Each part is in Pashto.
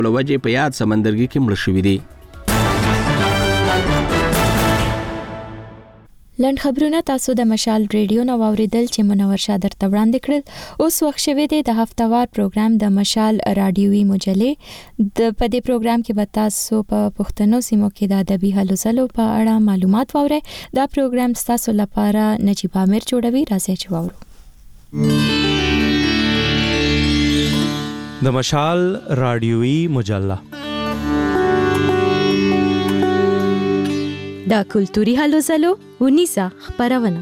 وجې په یاد سمندرګي کې مړ شوي دي. لنډ خبرونه تاسو د مشال ریډیو نو اوریدل چې منور شادر ته وړاندې کړل. اوس وخت شوی دی د هفتوار پروګرام د مشال رادیوي مجلې د پدې پروګرام کې به تاسو په پښتنو سیمو کې د ادبي هلو ځلو په اړه معلومات واورئ. دا پروګرام تاسو لپاره نجیب عامر جوړوي. راځئ چې واورو. د مشال رادیوي مجله دا کلتوري هلو ځلو ونیسه خبرونه.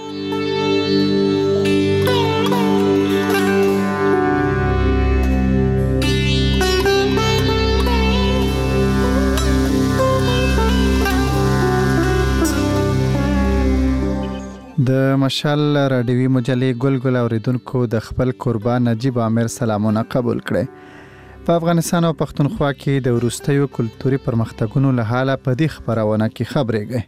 د مشال رادیوي مجلې ګل اوریدونکو د خپل قربان نجیب عامر سلامونه قبول کړئ. په افغانستان او پښتونخوا کې د وروستیو کلتوري پرمختګونو له حاله په دې خبرونه کې خبرېږي.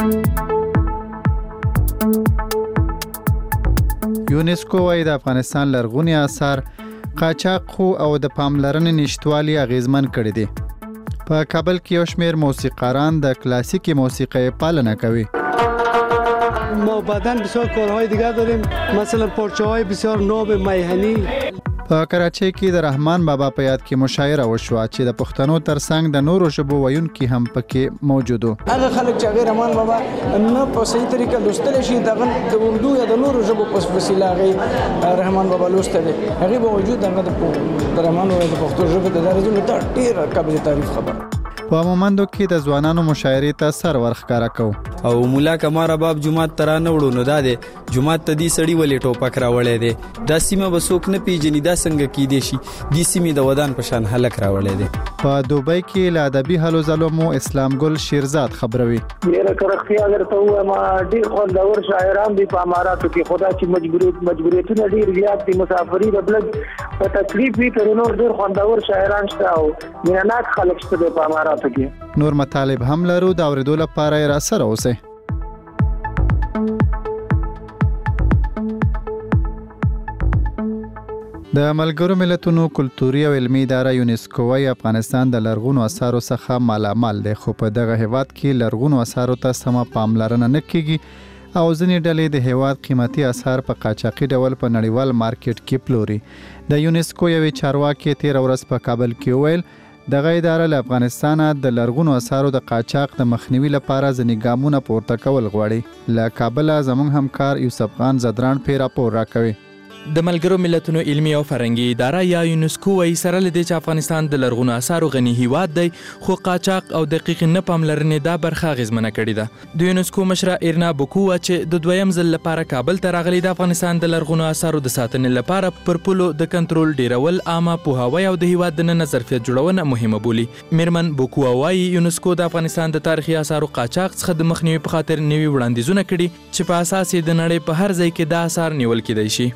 یونسکو وايي د افغانستان لرغوني آثار قاچاق او د پاملرنې نشټوالي اغیزمن کړي دي. په کابل کې یو شمېر موسیقاران د کلاسیکی موسیقۍ پالنه کوي. ما بعداً بسیار کارهای دیگر داریم، مثلا پارچه‌های بسیار ناب میهنی. په کراچۍ کې د رحمان بابا په یاد کې مشاعره وشوه چې د پښتنو ترڅنګ د نورو ژبو ویونکي هم پکې موجود وو. هغه خلک چې هغه رحمان بابا نه په صحیح طریقه لوستلی شي د اردو یا د نورو ژبو په وسیله هغه رحمان بابا لوسته دی، هغې به وجود هغه د رحمان بابا د پښتو ژبې د درجو لپاره ډېره قابل تعریف خبره. په مومندو کې د ځوانانو مشاعرې ته سر ورښکاره کوو. او مولا کمار باب جمعات ترا نه وړو نو دا دی جمعات ته دی سړی ولې ټوپک راوړی دی، دا سیمه به څوک نه پیژني، دا څنګه کیدی شي، دی سیمې د ودان په شان هلک راوړی دی. په دوبۍ کې له ادبي هلو ځلو مو اسلام ګل شیرزاد خبروي. ډېره کرختیا درته ووایم ډېر خوندور شاعران دي په اماراتو کې، خو دا چې مجبوریتونه ډېر زیات دي، مسافري د بلد په تکلیف وي، تر نور ډېر خوندور شاعران شته او مینه‌ناک خلک شته دي په اماراتو کې. نور مطالب هم لرو، د اوریدو لپاره را سره اوسئ. د ملګرو ملتونو کلتوري او علمي اداره یونسکو وايي افغانستان د لرغونو آثارو څخه مالامال دی، خو په دغه هیواد کې لرغونو آثارو ته سمه پاملرنه نه کیږي او ځینې ډلې د هیواد قیمتي آثار په قاچاقي ډول په نړیوال مارکیټ کې پلوري. د یونسکو یوې چارواکي تیر ورځ په کابل کې ویل دغه اداره له افغانستانه د لرغونو آثارو د قاچاق د مخنیوي لپاره ځینې ګامونه پورته کول غواړي. له کابله زموږ همکار یوسف خان زدران پې راپور راکوي. د ملګرو ملتونو علمي او فرهنګي اداره یا یونسکو وايي سره له دې چې افغانستان د لرغونو آثارو غني هیواد دی، خو قاچاق او دقیق نه پاملرنې دا برخه اغیزمنه کړې ده. د یونسکو مشره ایرنا بوکووا چې د دویم ځل لپاره کابل ته راغلي د افغانستان د لرغونو آثارو د ساتنې لپاره پر پولو د کنټرول ډیرول، عامه پوهاوی او د هیواد دننه ظرفیت جوړونه مهمه بولي. میرمن بوکووا وايي یونسکو د افغانستان د تاریخي آثارو قاچاق څخه د مخنیوي په خاطر نوي وړاندیزونه کړي چې په اساس یې د نړۍ په هر ځای کې دا آثار نیول کېدای شي.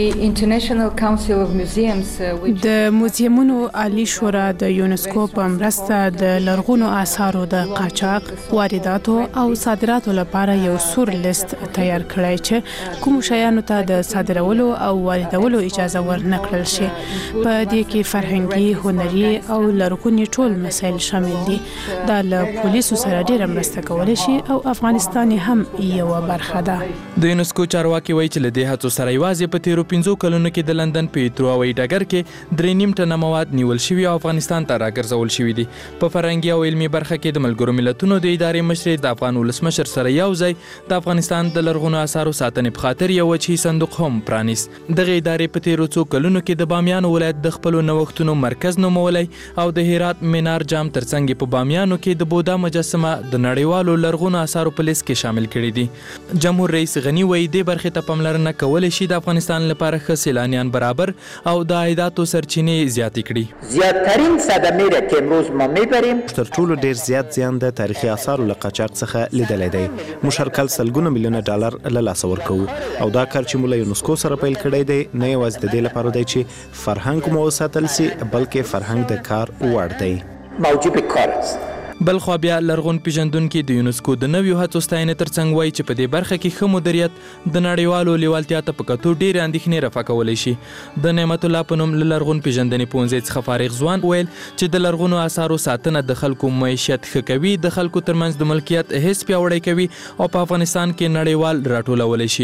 د موزیمونو عالی شورا د یونسکو په مرسته د لرغونو آثارو د قاچاق، وارداتو او صادراتو لپاره یو سور لیست تیار کړی چې کوم شیانو ته د صادرولو او واردولو اجازه ورنکړل شي. په دې کې فرهنګي، هنري او لرغوني ټول مسایل شامل دي. دا له پولیسو سره ډیره مرسته کولی شي او افغانستان هم یوه برخه ده. د یونسکو چارواکي وایي چې له دې هڅو سره یوازې په تیرو 5 کلونو کې د لندن په هیترو هوایي ډګر کې 3.5 ټنه مواد نیول شوي او افغانستان ته راګرځول شوي دي. په فرهنګي او علمي برخه کې د ملګرو ملتونو د ادارې مشرې د افغان ولسمشر سره یو ځای د افغانستان د لرغونو آثارو ساتنې په خاطر یو وجهي صندوق هم پرانیست. دغه ادارې په تیرو څو کلونو کې د بامیان ولایت د خپلو نوښتونو مرکز نومولی او د هرات مینار جام ترڅنګ په بامیانو کې د بودا مجسمه د نړیوالو لرغونو آثارو په لیست کې شامل کړي دي. جمهور رئیس غنی وایي دې برخې ته پاملرنه کولی شي د افغانستان لپاره ښه سیلانیان برابر او د عایداتو سرچینې زیاتې کړي. زیاترین صدمه را که امروز ما میبریم تر ټولو ډیر زیات زیان د تاریخي آثارو له قاچاق څخه لیدلی دی. موږ هر کال سلګونه میلیونه ډالر له لاسه ورکوو او دا کار چې موږ له یونسکو سره پیل کړی دی نه یوازې د دې لپاره دی چې فرهنګ مو وساتل سي بلکې فرهنګ د کار وړ دی. موجب کار است. بل خو بیا لرغون پیژندونکو د یونسکو د نویو هڅو ستاینه ترڅنګ وایي چې په دې برخه کې ښه مدیریت د نړیوالو لیوالتیا ته په کتو ډېرې اندېښنې رفع کولی شي. د نعمت الله په نوم له لرغون پیژندنې پوهنځي څخه فارغ ځوان ویل چې د لرغونو اثارو ساتنه د خلکو معیشت ښه کوي، د خلکو ترمنځ د ملکیت حس پیاوړی کوي او په افغانستان کې نړیوال راټولولی شي.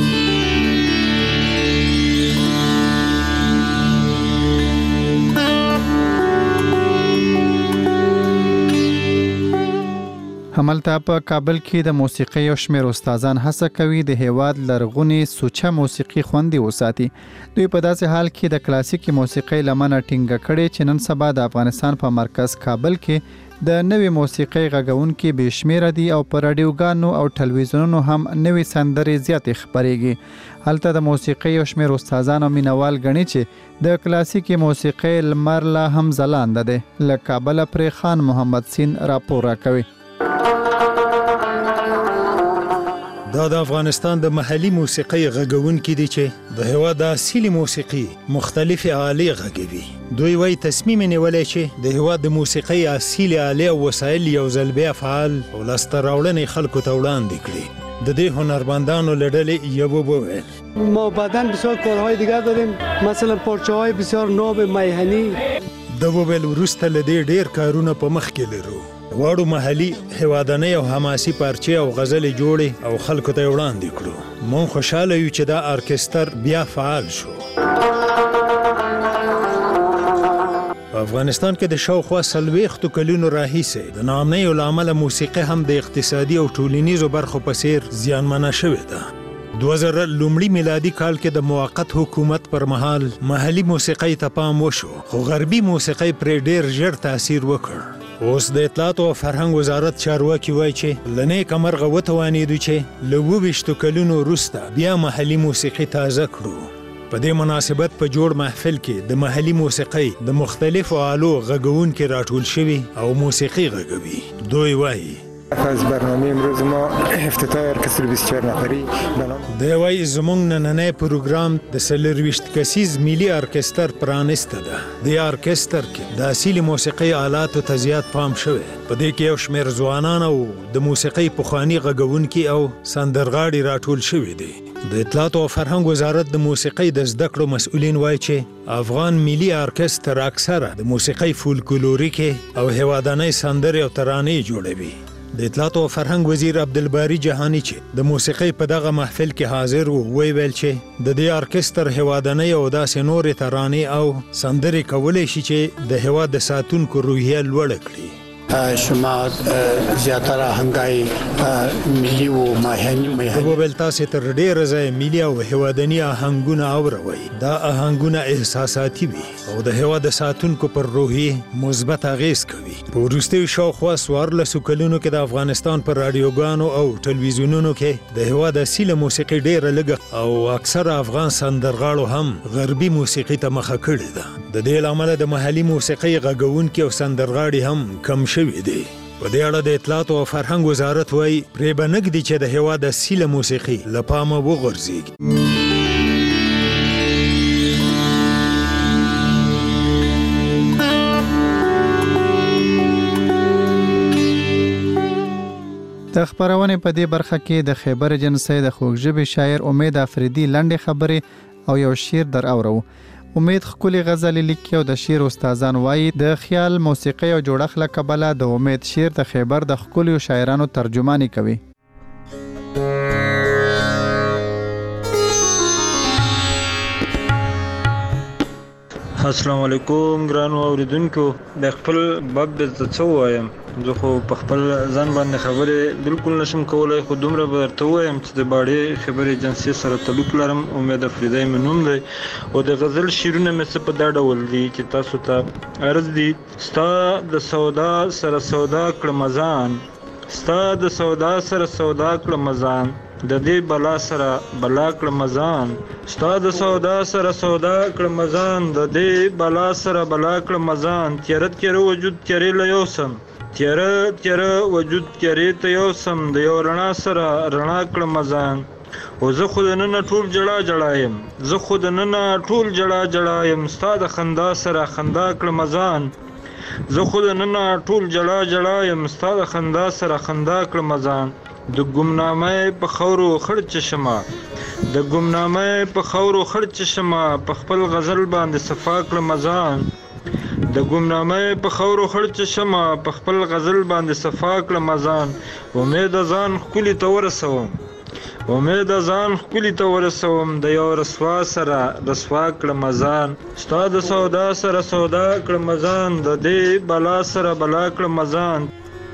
هملته په کابل کې د موسیقي او شمیر استادان هڅه کوي د هیواد لرغونی سوچه موسیقي خوندي وساتي. دوی په داسې حال کې د کلاسیکي موسیقي لمنه ټینګه کړي چې نن سبا د افغانستان په مرکز کابل کې د نوې موسیقي غږونکي به شمیره دي او په رادیوګانو او ټلویزیونونو هم نوې سندرې زیاتې خپرېږي. هلته د موسیقي او شمیر استادان او مینوال غني چې د کلاسیکي موسیقي لمر لا هم ځلانده دی. له کابل پرې خان محمد سین راپور راکوي. دا د افغانستان د محلي موسیقي غږونکي دي چې د هېواد د اصلي موسیقي مختلفې آلې غږوي. دوی وایي تصمیم نیولی چې د هېواد د موسیقي اصلي آلې او وسایل یو ځل بیا فعال او لاسته راوړنې خلکو ته وړاندې کړي. د دې هنرمندانو له ډلې یو وویل ما بعداً بسیار کارهای دیگر داریم، مثلا پارچه‌های بسیار ناب میهنی. د وویل وروسته له دې ډېر کارونه په مخ کې لرو. واړو محلي هوادنۍ او حماسي پارچې او غزلې جوړې او خلکو ته وړاندې کړو. مونږ خوشاله یو چې دا ارکستر بیا فعال شو. په افغانستان کې د شاوخوا 40 کلونو راهیسې د ناامنیو له امله موسیقي هم د اقتصادي او ټولنیزو برخو په څیر زیانمنه شوې ده. 2000 لومړي میلادي کال کې د موقت حکومت پر مهال محلي موسیقي ته پام وشو، خو غربي موسیقي پرې ډېر ژر تاثیر وکړ. اوس د اطلاعات او فرهنګ وزارت چارواکي وایي چې له نیکه مرغه وتوانېدو چې له 22 کلونو وروسته بیا محلي موسیقي تازه کړو. په دې مناسبت په جوړ محفل کې د محلي موسیقي د مختلفو آلو غږونکي راټول شوي او موسیقي غږوي. دوی وایي از برنامه امروز ما افتتاح ارکستر 24 نفری دی وایي زموږ نننی پروګرام د 24 کسیز ملي ارکستر پرانسته ده. د ارکستر کې د اصلي موسیقي آلاتو ته زیات پام شوی. په دې کې یو شمېر ځوانان او د موسیقي پخواني غږونکي او سندرغاړي راټول شوي دي. د اطلاعات او فرهنګ وزارت د موسیقي د زده کړو مسؤلین وایي چې افغان ملي ارکستر اکثره د موسیقي فولکلوریکي او هوادنۍ سندرې او ترانې جوړوي. د اطلاعات او فرهنګ وزیر عبدالباری جهانی چې د موسیقي په دغه محفل کې حاضر وو ویل چې د دې ارکستر هوادنۍ او داسې نورې ترانې او سندرې کولی شي چې د هېواد د ساتونکو روحیه لوړه کړي. شما زیاتره آهنګای ملي او میهني وویل تاسې تر ډېره ځایه ملي او هېوادني آهنګونه اورئ. دا آهنګونه احساساتي وي او د هېواد د ساتونکو پر روحیې مثبت اغېز کوي. په وروستیو شاوخوا 14 کلونو کې د افغانستان پر راډیوګانو او ټلویزیونونو کې د هېواد اصیله موسیقي ډېره لږه او اکثره افغان سندرغاړو هم غربي موسیقي ته مخه کړې ده. د دې له امله د محلي موسیقي غږونکي او سندرغاړي هم کم شوي دي. په دې اړه د اطلاعات او فرهنګ وزارت وایي پرې به نږدي چې د هېواد اصیله موسیقي له پامه وغورځېږي. د خبرونې په دې برخه کې د خیبر جنسي د خوږژبې شاعر امید افریدي لنډې خبرې او یو شعر در اورو. امید خپل غزل لیکي او د شعر استادان وایي د خیال موسیقي او جوړښت له کبله د امید شعر د خیبر د خپل شاعرانو ترجمانی کوي. السلام علیکم ګرانو اوریدونکو. د خپل باب د څه وایم، زه خو په خپل ځان باندې خبرې بالکل نشم کولای، خو دومره به درته ووایم چې د باړې خبرې ایجنسۍ سره تعلق لرم. امید افریدی مې نوم دی او د غزل شعرونه مې څه په دا ډول دي چې تاسو ته عرض دي. ستا د سودا سره سودا کړم ځان، ستا د سودا سره سودا کړم ځان، د دې بلا سره بلا کړم ځان، ستا د سودا سره سودا کړم ځان، د دې بلا سره بلا کړم ځان. تیاره تیاره وجود تیارې له یو سم، تیاره تیاره وجود تیارې ته یو سم، د یو رڼا سره رڼا کړم ځان. او زه خو د ننه ټول جړا جړا یم، زه خو د ننه ټول جړا جړا یم، ستا د خندا سره خندا کړم ځان، زه خو د نن ټول جړا جړا یم ستا د خندا سره خندا کړم ځان د ګمنامۍ په خاورو خړ شمه د ګمنامۍ په خاورو خړ شمه په خپل غزل باندې صفا کړم ځان د ګمنامۍ په خاورو خړ شمه په خپل غزل باندې صفا کړم ځان امید ځان ښکلي ته ورسوم امید ځان ښکلي ته ورسوم د یو رسوا سره رسوا کړم ځان ستا د سودا سره سودا کړم ځان د دې بلا سره بلا کړم ځان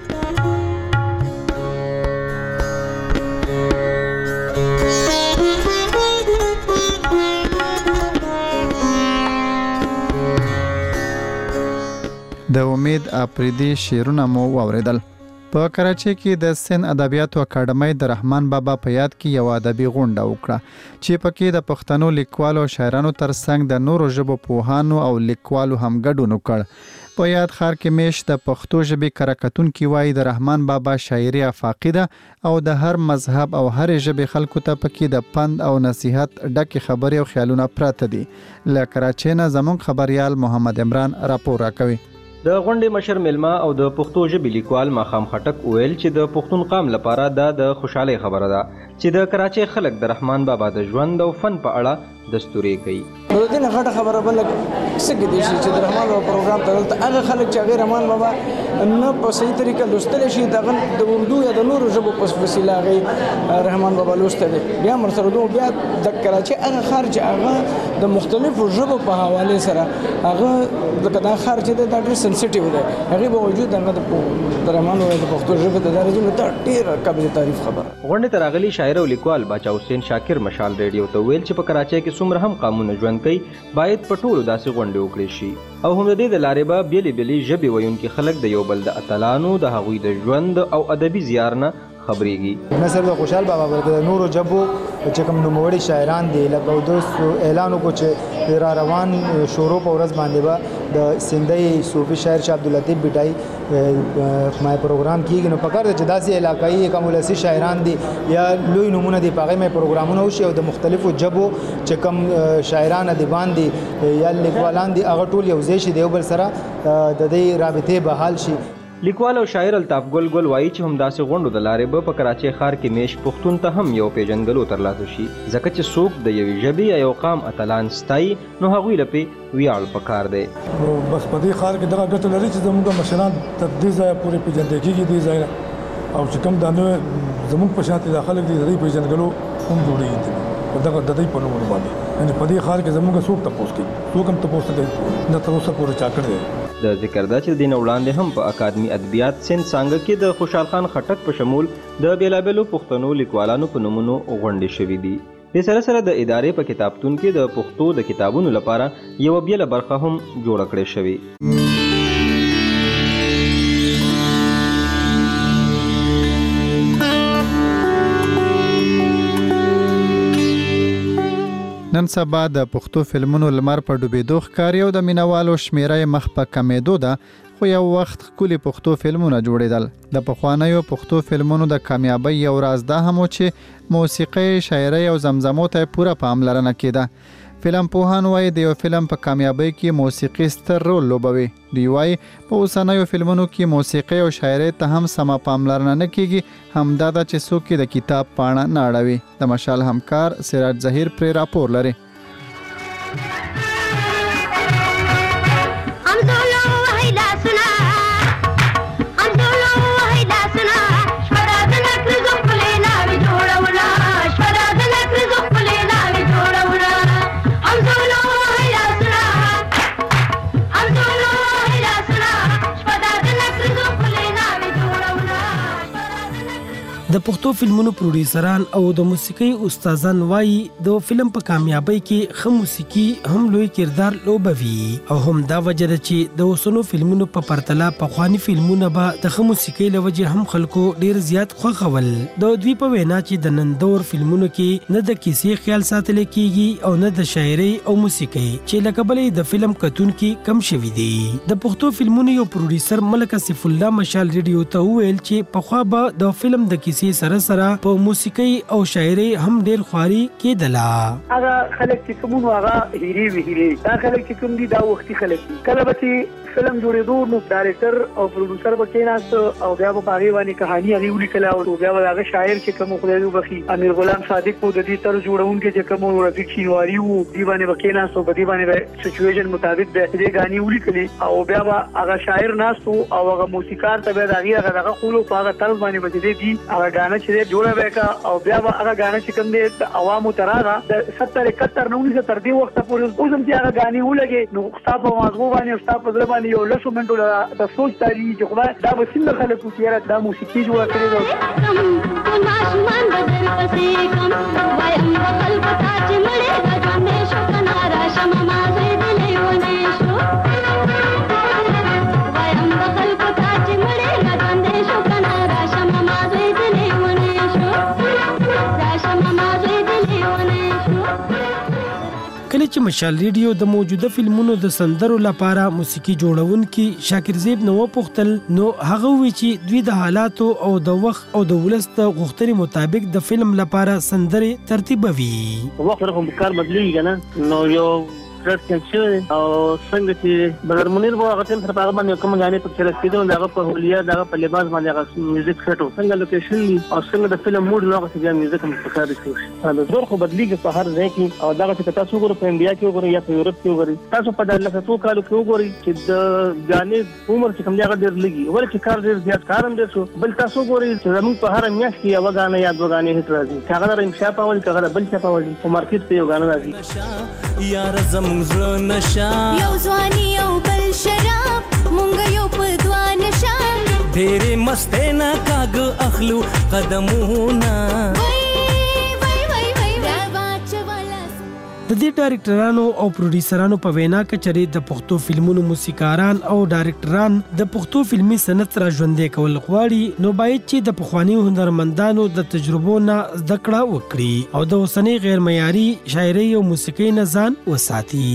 د امید اپریدي شعرونه مو واوریدل. په کراچۍ کې د سن ادبیاتو اکاډمۍ د رحمان بابا په یاد کې یو ادبي غونډه وکړه چې پکې د پښتنو لیکوالو او شاعرانو ترڅنګ د نورو ژبو پوهانو او لیکوالو هم ګډون وکړ. په یاد ښار کې میش د پښتو ژبې کره کتونکي وایي د رحمان بابا شاعري افاقي ده او د هر مذهب او هر ژبې خلکو ته پکې د پند او نصیحت ډکې خبرې او خیالونه پراته دي. له کراچۍ نه زموږ خبريال محمد عمران راپور راکوي. د غونډې مشر ملما او د پښتو ژبې لیکوال ماخام خټک ویل چې د پښتون قام لپاره دا د خوشحالۍ خبره ده چې د کراچۍ خلک د رحمان بابا د ژوند او فن په اړه دستوري کوي. د دې نه غټه خبره بل څه کې دي چې د رحمان بابا پروګرام ته دلته هغه خلک چې هغه رحمان بابا نه په صحیح طریقه لوستل شي د اردو یا د نورو ژبو په وسیله هغه رحمان بابا لوستل بیا مرسره دوه بیا د کراچۍ هغه خارج هغه د مختلفو ژبو په حواله سره هغه د خارج د ډېر سنسټیو ده هغه به وجود د رحمان بابا د پښتو ژبه د درجه ته ډېر قابل تعریف خبره. غونډې ته راغلي شاعر او لیکوال باچا حسین شاکر مشال ریډیو ته ویل چې په کراچۍ کې څومره هم قانون ژوند کوي باید په ټولو داسې غونډې وکړي شي او هم د دې د لارې به بیلې ژبې ویونکي خلک د یو بل د اتلانو د هغوی د ژوند او ادبي زیار نه خبرېږي. نه صرف د خوشحال بابا بلکې د نورو ژبو چې کوم نوموړي شاعران دي لکه اوس اعلان وکړو چې را روان شورو په ورځ باندې به د سندۍ صوفي شاعر شاه عبداللطیف بیټای مې پروګرام کیږي نو پکار چې داسې علاقایي کمولسي شاعران دي یا لوی نمونه دي پاغه مې پروګرامونه وشي او د مختلفو ژبو چې کوم شاعران ادیبان دي یا لیکوالان دي هغه ټول یو ځای شي د یو بل سره د دې رابطې بحال شي. لیکوال او شاعر الطاف ګل وایي چې همداسې غونډو د لارې به په کراچۍ ښار کې میش پښتون ته هم یو پیژنګلو ترلاسه شي ځکه چې څوک د یوې ژبې یا یو قام اتلان ستایي نو هغوی له پې ویاړ پکار دی. بس په دې ښار کې دغه ګټه لري چې زموږ مشران تر دې ځایه پورې پیژندل کېږي دې ځای او چې کوم دا زموږ په شان دي خلک دي د دې پیژنګلو هم جوړېږي په دغه د دې په نوم باندې یعنې په دې ښار کې زموږ څوک تپوس کوي څوک هم تپوس کوي نه تر اوسه پورې چا کړی دی. د ذکر ده چې د دې نه وړاندې هم په اکاډمي ادبیات سند څانګه کې د خوشحال خان خټک په شمول د بېلابېلو پښتنو لیکوالانو په نومونو غونډې شوې دي. د سره سره د ادارې په کتابتون کې د پښتو د کتابونو لپاره یوه بېله برخه هم جوړه کړې شوې. نن سبا د پښتو فلمونو لمر په ډوبېدو ښکاري او د مینوالو شمیره مخ په کمېدو ده خو یو وخت ښکلي پښتو فلمونه جوړېدل. د پخوانیو پښتو فلمونو د کامیابۍ یو راز دا هم و چې موسیقۍ شاعرۍ او زمزمو ته پوره پاملرنه کېده. فلم پوهان وایي د یو فلم په کامیابۍ کې موسیقي ستر رول لوبوي. دوی وایي په اوسنیو فلمونو کې موسیقۍ او شاعرۍ ته هم سمه پاملرنه نه کېږي همدا ده چې څوک د کتاب پاڼه نه اړوي. د مشال همکار سراج ظهیر پرې راپور لري. د پښتو فلمونو پروډوسران او د موسیقۍ استادان وایي د فلم په کامیابۍ کې ښه موسیقي هم لوی کردار لوبوي او هم دا وجه ده چې د اوسنو فلمونو په پرتله پخواني فلمونه به د ښه موسیقۍ له وجې هم خلکو ډیر زیات خوښول. د دوی په وینا چې د نن دور فلمونو کې نه د کیسې خیال ساتل کېږي او نه د شاعرۍ او موسیقۍ چې لکه بلې د فلم کتونکي کم شوي دي. د پښتو فلمونو یو پروډوسر ملک اسف الله مشال ریډیو ته وویل چې پخوا به د فلم د کیسې سره په موسیقۍ او شاعرۍ هم ډیر خواري کېدله. هغه خلک چې کومو هغه هیري دا خلک چې کوم دي دا وختي خلک کله به چې فلم جوړېدو نو ډایرکټر او پروډوسر به کېناست او بیا به هغه باندې کہانی هغه ولیکله او بیا به هغه شاعر چې کوم خدای وبخي امیر غلام صادق په د دې تر جوړونکو چې کوم رفیق شینواری وو دی باندې به کېناست او په دې باندې سچويشن مطابق به دې غاني ولیکلې او بیا به هغه شاعر ناست او هغه موسیقار ته به هغه خولو په هغه طرز باندې بچې دي هغه غانا چې جوړه وکا او بیا هغه غانا چې کوم دي عوامو تراغه د 70 71 19 تر دې وخت پورې اوس هم چې هغه غاني ولګي نو تاسو په مازغو باندې او تاسو په ځل باندې یو لسو منټو د سوچ تاری چې خدای دا به څنګه خلکو کېره دا موسیقي جوړه کړې ده ماشومان بدر پسې کم وایم خپل پتا چې مړې د ژوند شو کنارا شم ما زې دلې ونه شو وایم خپل پتا چې مړې د ژوند شو کنارا شم ما زې دلې ونه شو راشم ما زې دلې ونه شو. کله چې مشال ریډیو د موجوده فلمونو د سندرو لپاره موسیقي جوړونکي شاکر زیب نو پختل نو هغه وی چې دوی د حالاتو او د وخت او د ولست غوښتنې مطابق د فلم لپاره سندري ترتیبوي. وخت سره هم کار بدلیږي نه نو یو ستاسو او څنګه چې بدر منیر وو هغه تم سره هغه باندې کوم غانې په چل کېدو دغه په هولیا دغه په لباس باندې هغه میوزیک سټو څنګه لوکیشن او څنګه د فلم موډ نو هغه څنګه میوزیک هم پکار شي نو زور خو بدلیږي په هر ځای کې او دغه چې تاسو وګورئ په انډیا کې وګورئ یا په یورپ کې وګورئ تاسو په دغه لسو کالو کې وګورئ چې د غانې عمر چې کوم ځای ډېر لګي ولې چې کار ډېر زیات کارم ډېر شو بل تاسو وګورئ چې زموږ په هر میاشت کې یو غانې یا دوه غانې هیڅ راځي هغه د انشاء په ول کې بل څه په ول په مارکیټ کې یو غانې راځي یار زموږ نشه یو ځواني یو بل شراب مونږ یو په دوه نشه ډېرې مستې نه کاږ اخلو قدمونه د دې ډایرکټرانو او پروډوسرانو په وینا کچري د پښتو فلمونو موسیقاران او ډایرکټران د پښتو فلمي صنعت را ژوندې کول غواړي نو باید چې د پخوانیو هنرمندانو د تجربو نه زده کړه وکړي او د اوسنۍ غیر معیاري شاعري او موسیقي نه ځان وساتي.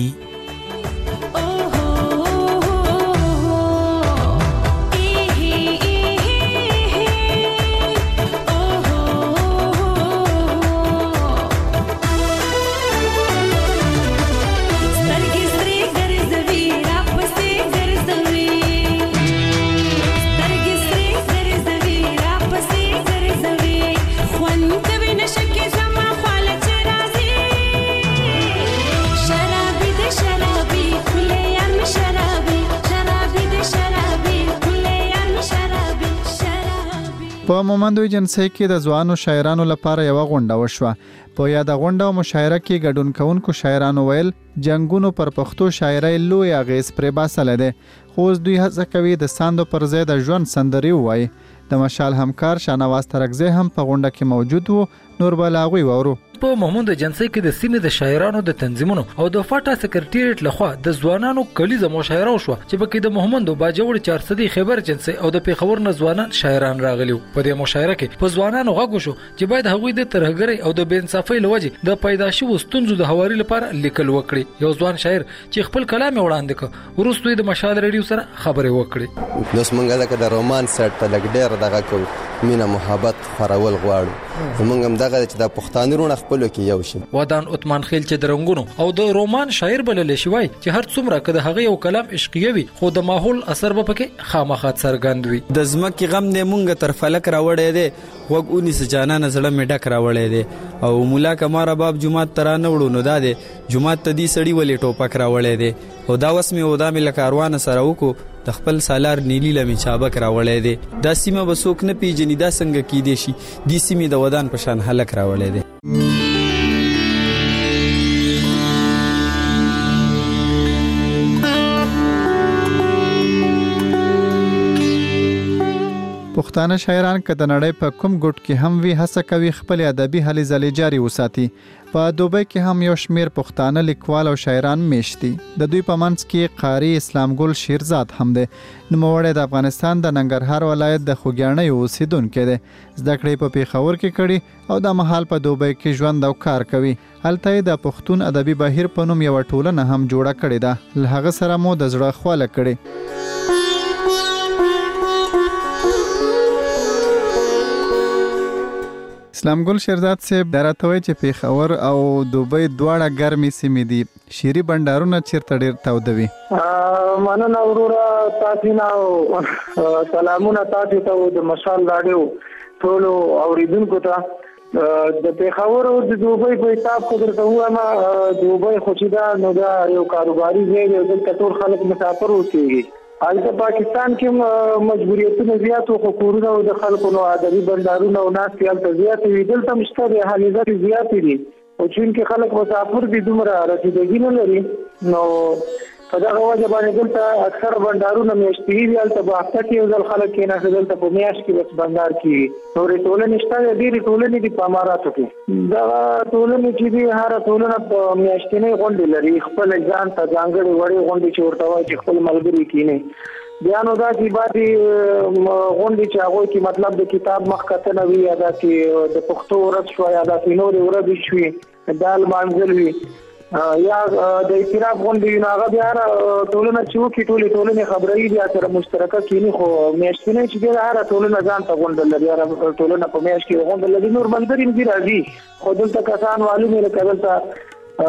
په مومند ایجنسی کې د ځوانو شاعرانو لپاره یو غونډه وشوه. په یاد غونډه او مشاعره کې ګډون کوونکو شاعرانو ویل جنگونو پر پښتو شاعرۍ لوی اغیز پرې باسل دي خو دوی هڅه کوي د ساندو پر ځای د ژوند سندري وایي. د مشال همکار شانواز ترکزی هم په غونډه کې موجود وو. نور بلاغوي وورو په مومند ایجنسی کې د سیمې د شاعرانو د تنظیمونو او د فاټا سکرټریټ لخوا د ځوانانو کلیزه مشاعره وشوه چې پکې د محمد باجوړ 400 خبر ایجنسی او د پیښور نه ځوانان شاعران راغلي. په دې مشاعره کې په ځوانانو غږ شو چې باید هغوی د ترهګرۍ او د بېانصافۍ لوجې د پیدایشي وستونزو د هواري لپاره لیکل وکړي. یو ځوان شاعر چې خپل کلام وړاندې کړ ورسته د مشال ریډیو سره خبرې وکړي. نو څنګه د رومان سټ ته لګ ډېر دغه کو مینا محبت خورول غواړو زمونږ هم دغه چې د پښتانه رونه خپل کې یو شي. ودان عثمان خیل چې د رنگونو او د رومان شاعر بلل شوی چې هر څومره کده هغه یو کلام عشقي خو د ماحول اثر به پکې خامخا څرګند وي. د زمکه غم نه مونږ تر فلک راوړې دي وګ 19 جانانه زړه می ډک راوړې دي او مولا کمار باب جمعه ترانه وړو نو دا دي جمعه ته دي سړی ولې ټوپک راوړې دي او دا وسمه او دا مل کاروان سره وکړو د خپل سالار نیلی لمي چابک راوړې دي دا سیمه بسوک نه پیجنې دا څنګه کې دي شي د سیمه د ودان په شان هلک راوړې دي. پښتانه شاعران که د نړۍ په کوم ګوټ کې هم وي هڅه کوي خپل ادبي هلې ځلې جاري وساتي. په دوبۍ کې هم یو شمیر پښتانه لیکوال او شاعران میشتي. د دوی په منځ کې قاری اسلام ګل شیرزاد هم دی. نوموړی د افغانستان د ننګرهار ولایت د خوږیاڼي اوسیدونکی دی. زده کړې په پیښور کې کړي او د مهال په دوبۍ کې ژوند او کار کوي. هلته د پښتون ادبي بهیر په نوم یو ټولنه هم جوړه کړې ده. له هغه سره مو د زړه خواله کړي. اسلام ګل شیرزاد صاحب دراتوي چې پیښور او دوبۍ دواړه ګرمې سیمې دي شيري بندرونه چیرته ډیر تودوي مننه وروره تاسو نه سلامونه تاسو ته د مشال راډیو ټول اوریدونکو ته د پیښور او د دوبۍ په حساب کو درته وایم دوبۍ خو چې دا نو دا یو کاروباري ځای دی دلته ټول خلک مسافر اوسېږي حالت پاکستان کې مجبوریتونه زیات او کورونه او د خلکو نو ادبي بندرونه او ناس په زیات وي دلته مشته حالات زیات دي او چې خلک مسافر دي دومره رسیدګي نه لري نو په دا وجه باندې دلته اکثر بندرونه میشتي دي البته په هفته کې یو ځل خلک کې نه دلته په میاشت کې بس بندر کې نو ټولنه نشته دي ټولنه دي په اماراتو کې دا ټولنه چې دي هر ټولنه په میاشتنې غونډې لري خپل ځان ته ځانګړي وړي غونډې چې ورته وایي چې خپل ملګري کینې بیا نو دا چې باندې غونډې چې هغه کې مطلب د کتاب مخکته وي یا دا چې د پښتو ورځ شو یا دا چې نور ورځ شوي دال مانځل وي یا د ائتلاف غونډې نه هغه بیا ټولنه چې وکړي ټولنه خبرې بیا سره مشترکه کینی خو میاشتنه چې د هر ټولنه ځان ته غونډه لري هر ټولنه په میاشت کې غونډه لري نور ملګری دي راځي خو دلته کسان والو مې لکه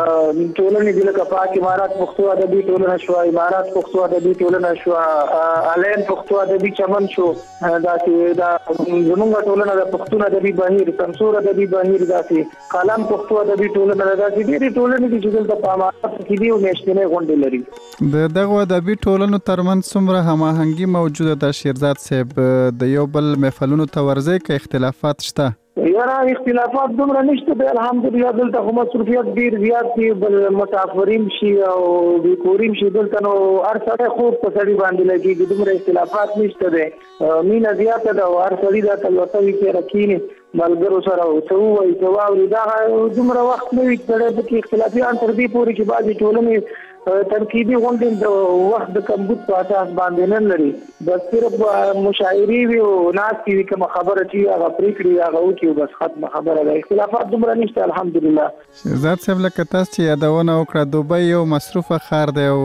ټولنه د لکه پاک امارات پښتو ادبي ټولنه شو امارات پښتو ادبي ټولنه شو الین پښتو ادبي چمن شو دا چې دا زموږ ټولنه د پښتون ادبي بهیر تنصور ادبي بهیر داسې قلم پښتو ادبي ټولنه داسې ډېری ټولنه دي چې دلته په امارات کې دي او میاشتنه غونډې لري د دغه ادبي ټولنو ترمنځ څومره هماهنګي موجوده ده شیرزاد صاحب د یو بل محفلونو ته ورځي کې اختلافات شته یاره اختلافات دومره نشته به الحمدلله دلته خو مصروفیت ډیر زیات دي بل مسافرین شي او د کوریم شي دلته نو هر څه خو په سړي باندې لګي دومره اختلافات نشته ده مینه زیاته ده او هر سړي دا تلوتوي کې رکینی ملګرو سره او څو وي څو او دا دومره وخت نه وي چې د اختلافات تر دې پورې چې بعضي ټولنې ترکیبي غونډې د وخت د کمبود په اساس باندې نه لري بس صرف مشاعري وي او ناس کې کوم خبره چې هغه پریکړې هغه وکړي بس ختم خبره ده اختلافات دومره نشته الحمدلله شهزاد صاحب لکه تاسو چې یادونه وکړه دوبۍ یو مصروفه ښار دی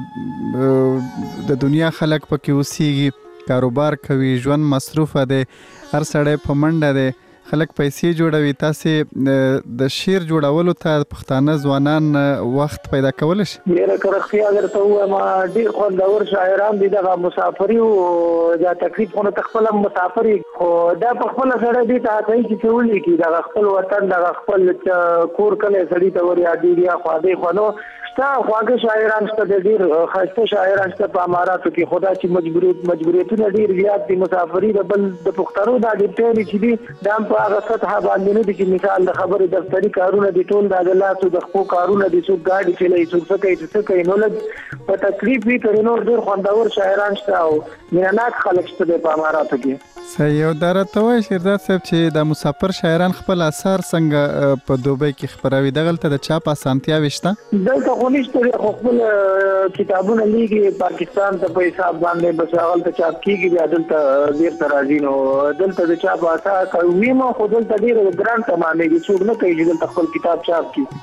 او د دنیا خلک پکې اوسېږي کاروبار کوي ژوند مصروفه دی هر سړی په منډه دی خلک پیسې جوړوي تاسو د شعر جوړولو ته پښتانه ځوانان وخت پیدا کول شي ډیره کرختیا درته وایم ډیر خوندور شاعران دي د مسافری او دا تکلیف خو نه خپل مسافری خو دا په خپل سره دي ته کوي چې ولي کی دا خپل وطن دا خپل کور کله سړی ته ور یادېږي خو دې خو نو خواږه شاعران ست ډیر خاصه شاعران ست په اماراتو کې خدا چې مجبوریتونه ډیر زیات دي مسافری د بل د پښتنو د ډیټری چې دي دام په هغه سطح باندې نه دي چې مثال د خبرې دفتری کارونه دي ټول د لاسو د خپل کارونه دي څوک گاډي چلای څوک کوي نو لږ په تکلیف وی تر نو ډیر خوندور شاعران شته او مینانات خلک شته په اماراتو کې صحیح درته وای شیرزاد صاحب چې د مسافر شاعران خپل اثر څنګه په دوبۍ کې خبروي دغلته د چاپ اسانتیا وشته دلته خو نشته خپل کتابونه لیکي پاکستان ته په حساب باندې بس هغه ته چاپ کیږي بیا دلته ډیر ترازی نو دلته د چاپ اساس کوي مو خو دلته ډیر ګران تمامه دي څوک نه کوي چې دلته خپل کتاب چاپ کړي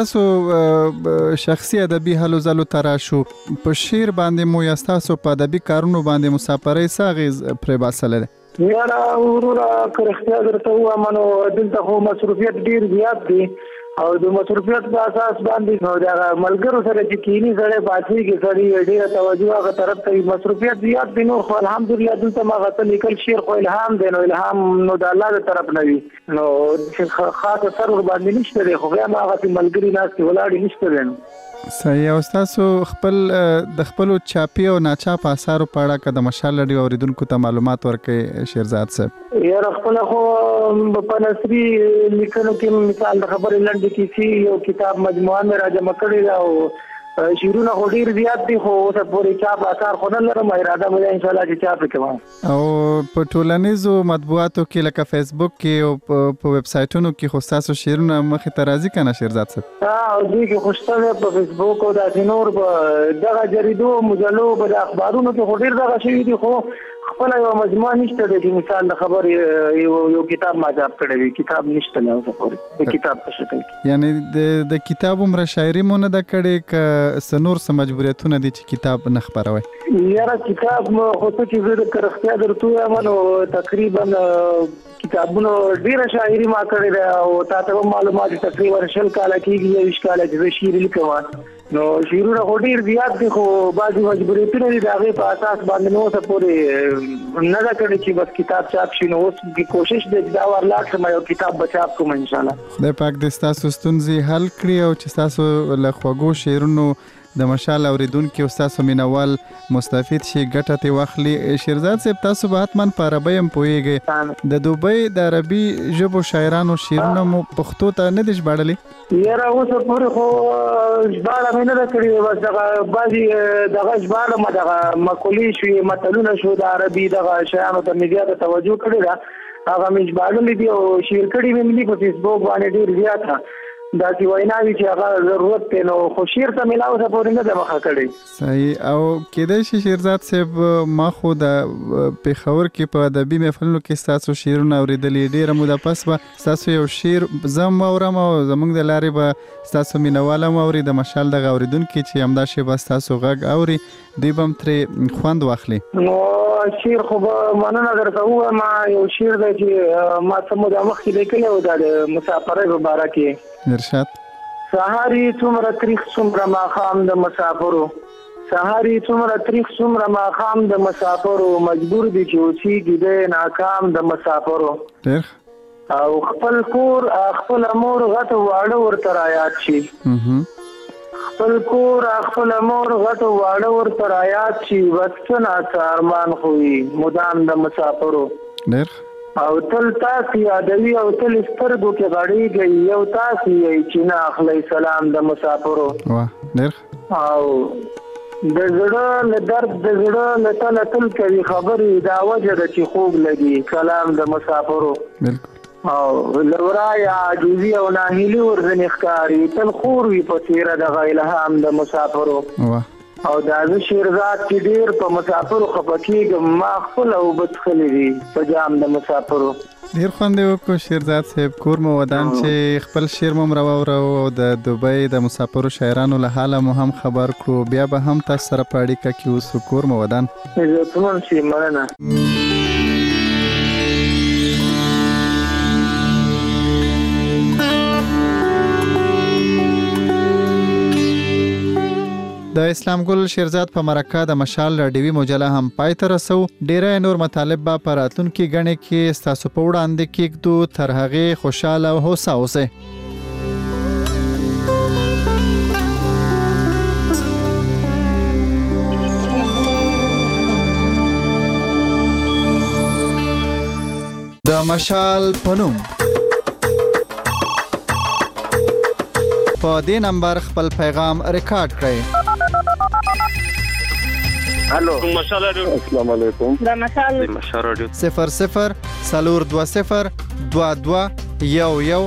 کاستاسو شخصي ادبي هلو زلو تراشو په شعر باندې مو یاستاسو په ادبي کارونو باندې مسافرۍ ساغز پر باسل یاره ورورا کرختیا درته وایم نو دلته خو مصروفیت ډیر زیات دي او د مصروفیت په اساس باندې نو دا ملګرو سره چې کینی سره پاتې کې سړي ډیره توجه هغه طرف ته مصروفیت زیات دي نو خو الحمدلله دلته ما غته لیکل شعر خو الهام دی نو الهام نو د الله تر طرف نه وي نو خاص اثر باندې نشته خو بیا ما غته ملګری ناس کې ولاړ نشته نو صحیح او تاسو خپل د خپل چاپی او ناچاپ آثارو په اړه کده مشال لري اوریدونکو ته معلومات ورکړي شیرزاد صاحب یاره خپل خو په نثري لیکنو کې مثال د خبرې لنډه کیسې یو کتاب مجموعه مې راجمع کړی او شیرونه خو ډیر زیات دي خو اوس پورې چاپ آثار خو نه لرم اراده مې ان شاء الله چې چاپ کوم او په ټولنیزو مطبوعاتو کې لکه فیسبوک کې او په ویب سایټونو کې خو تاسو شعرونه مخې ته راځي کنه شیرزاد صاحب او دوی کې خوشتله په فیسبوک او د نور په دغه جریدو مجلو په اخبارونو کې خو ډیر دغه شی دي خو خپل یو مجموعه نشته د مثال د خبر یو کتاب ما چاپ کړی وی کتاب نشته نه اوسه د کتاب په شکل کې یعنی د کتاب عمر شاعري مونږ د کړي ک سنور سم مجبوریتونه دي چې کتاب نه خبروي یاره کتاب خو څه چې زه د کرختیا درته امنو تقریبا کتابونو ډیره شاعري ما کړې ده او تاسو معلومات تقریبا شل کال کېږي 20 کال چې شعر لیکم نو شعرونه ډیر زیات دي خو بعضي مجبوریتونه دي دا غي په اساس باندې نو څه پورې نه دا کړی چې بس کتاب چاپ شي نو اوس کی کوشش دې دا ورلاټ سم یو کتاب بچاپ کوم ان شاء الله خدای پاک دې تاسو ستونزې حل کړی او چې تاسو له خوږو شعرونو د مشال اوریدونکو تاسو مینوال مستفید شي ګټه ته واخلي شیرزاد صاحب تاسو به حتمن په عربی هم پوهیږئ د دوبۍ د عربي ژبو شاعرانو شعرونه مو پښتو ته نه دي ژباړلي یاره اوس پورې خو ژباړه مې نه کړې بس دغه بعضي دغه ژباړه ما دغه مقولې شوې متلونه شو د عربي دغه شیانو ته مې زیاته توجه کړې ده هغه مې ژباړلې دي او شعر کړي مې ملي په فیسبوک باندې ډېر زیات دا چې ویناوي چې هغه ضرورت دی نو خو شعر ته ملاو څه پورې نه ده مخه کړی صحیح او کېدای شي شیرزاد صاحب ما خو د پېښور کې په ادبي محفلونو کې تاسو شعرونه اورېدلي ډېره موده پس به تاسو یو شعر زم اورم او زموږ د لارې به تاسو مینوال هم اوري د مشال دغه اورېدونکي چې همدا شی به تاسو غږ اوري دوی به هم ترې خوند واخلي نو شعر خو به مننه درته ووایم یو شعر دی چې ما څه موده مخکې لیکلی و دا د مسافرۍ په باره کې ارشاد سهاري څومره تریخ څومره ماښام د مسافرو سهاري څومره تریخ څومره ماښام د مسافرو مجبور دي چې اوسېږي دی ناکام د مسافرو او خپل کور خپل مور غټ واړه ورته رایاد شي خپل کور خپل مور غټ واړه ورته رایاد شي وڅ نه ارمان خوي مدام د مسافرو او تل تاسو یادوي او تل سترګو کې غړېږي یو تاسو یې چې نه اخلي سلام د مسافرو او د زړه له درد د زړه له تل تل کوي خبرې دا وجه ده چې خوب لګي کلام د مسافرو او لورای عاجزي او ناهیلي ورځنې ښکاري تل خور وي په څېره دغه الهام د مسافرو او دا زه شیرزاد چې ډېر په مسافرو خفه کېږم ما خپل اوبه څښلې دي په جام د مسافرو ډېر خوند یې وکړو شیرزاد صاحب کور مو ودان چې خپل شعر مو هم راواورو او د دوبۍ د مسافرو شاعرانو له حاله مو هم خبر کړو بیا به هم تاسو سره په اړیکه کې اوسو کور مو ودان عزتمن شي مننه د اسلام ګل شیرزاد په مرکه د مشال راډیوي مجله هم پای ته رسو ډیره نور مطالب به په راتلونکي غڼې کې ستاسو په وړاندې کېږدو تر هغې خوشاله او هوسا اوسئ د مشال پنوم په دې نمبر خپل پیغام ریکارډ کړئ الو مشال رادیو السلام علیکم د مشال رادیو 00 سلور 20 22 11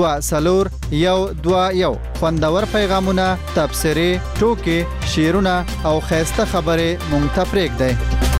2 خوندور پیغامونه تبصرې ټوکې شعرونه او خیسته خبرې مونږ ته پرېږدئ